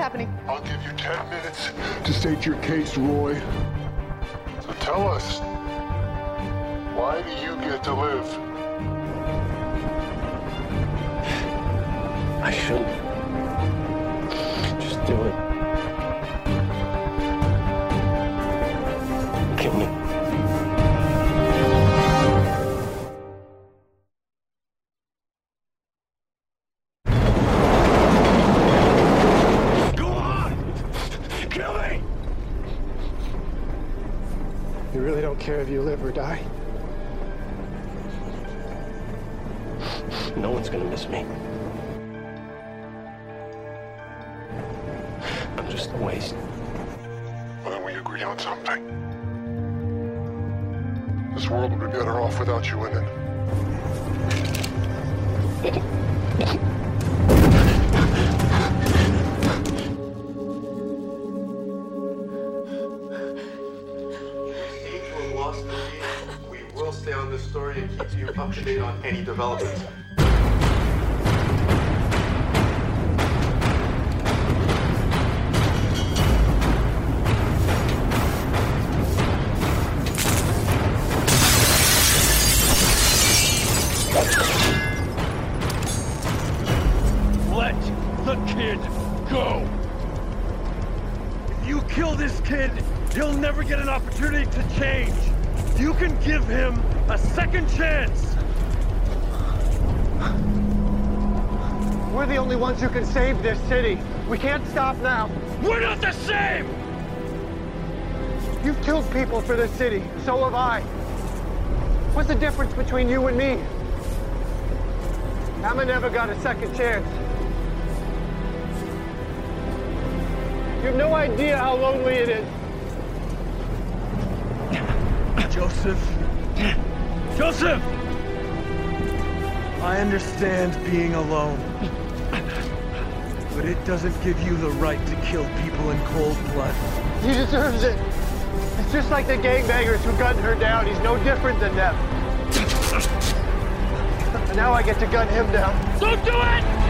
happening? I'll give you 10 minutes to state your case, Roy. So tell us, why do you get to live? I shouldn't. Just do it. Kill me. Go on! Kill me! You really don't care if you live or die? No one's gonna miss me. I'm just a waste. Well, then we agree on something. This world would be better off without you in it. We will stay on this story and keep you up to date on any developments. Let the kid go! If you kill this kid, he'll never get an opportunity to change. You can give him a second chance! We're the only ones who can save this city. We can't stop now. We're not the same! You've killed people for this city. So have I. What's the difference between you and me? Emma never got a second chance. You have no idea how lonely it is. Joseph! Joseph! I understand being alone. But it doesn't give you the right to kill people in cold blood. He deserves it. It's just like the gangbangers who gunned her down. He's no different than them. And now I get to gun him down. Don't do it!